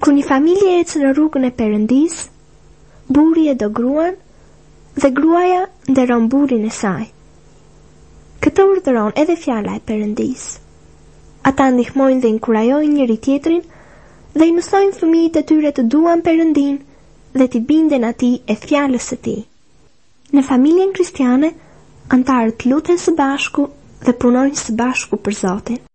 Kur një familje ecë në rrugën e Perëndis, burri e do gruan dhe gruaja nderon burrin e saj. Këtë urdhëron edhe fjala e Perëndis. Ata ndihmojnë dhe inkurajojnë njëri tjetrin dhe i mësojnë fëmijët e tyre të duan Perëndin dhe t'i binden atij e fjalës së tij. Në familjen kristiane, antarët luten së bashku dhe punojnë së bashku për Zotin.